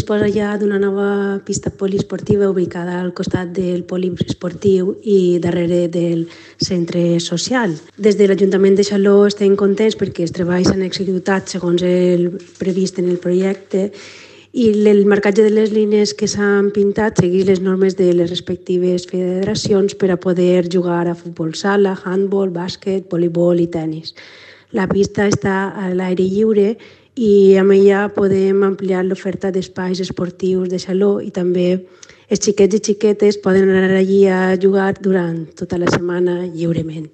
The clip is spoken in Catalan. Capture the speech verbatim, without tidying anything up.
disposa ja d'una nova pista poliesportiva ubicada al costat del poliesportiu i darrere del centre social. Des de l'Ajuntament de Xaló estem contents perquè els treballs s'han executat segons el previst en el projecte i el marcatge de les línies que s'han pintat segueix les normes de les respectives federacions per a poder jugar a futbol sala, handball, bàsquet, voleibol i tennis. La pista està a l'aire lliure i amb ella podem ampliar l'oferta d'espais esportius de Xaló i també els xiquets i xiquetes poden anar allí a jugar durant tota la setmana lliurement.